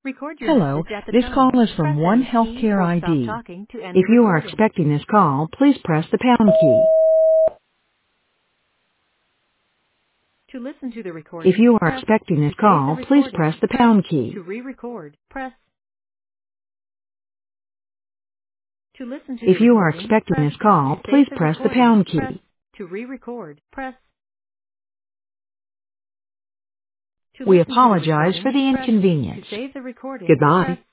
Record your Hello, message at the this call tone. is from Press One any key Healthcare or stop ID. talking to end If the you are recording. expecting this call, please press the pound key. To listen to the If recording, you are press. expecting To this save the call, please recording, press the press. pound key. To re-record, press. To listen to the If you are recording, expecting press. this call, To please save the press the recording, pound press. key. To re-record, press. To We listen to the apologize for recording, the press. To inconvenience. save the recording, Goodbye. press.